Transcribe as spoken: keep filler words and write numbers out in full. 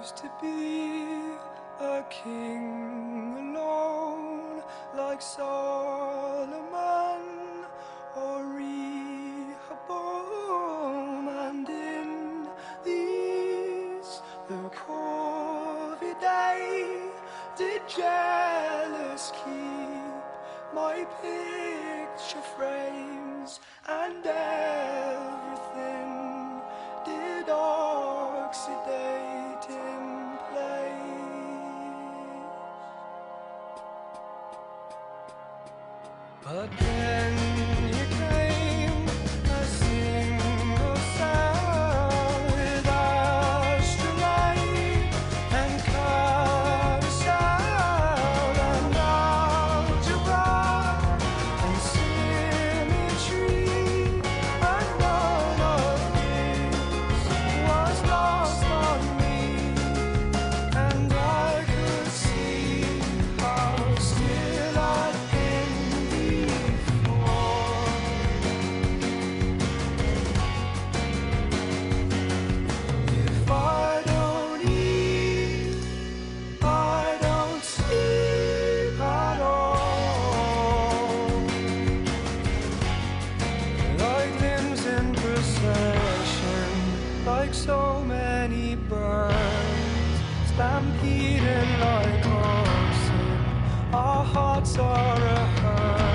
used to be a king alone, like Solomon or Rehoboam, and in these the Corvidae did jealous keep my picture frames, and everything did oxidate in place. But then you came, a single cell with astrolabe and codicil and algebra and symmetry, and none of this was lost on me, and I could see how still I'd been before. If I don't eat, I don't sleep at all, like limbs in procession, like so many birds, stampeding like oxen. Our hearts are a herd.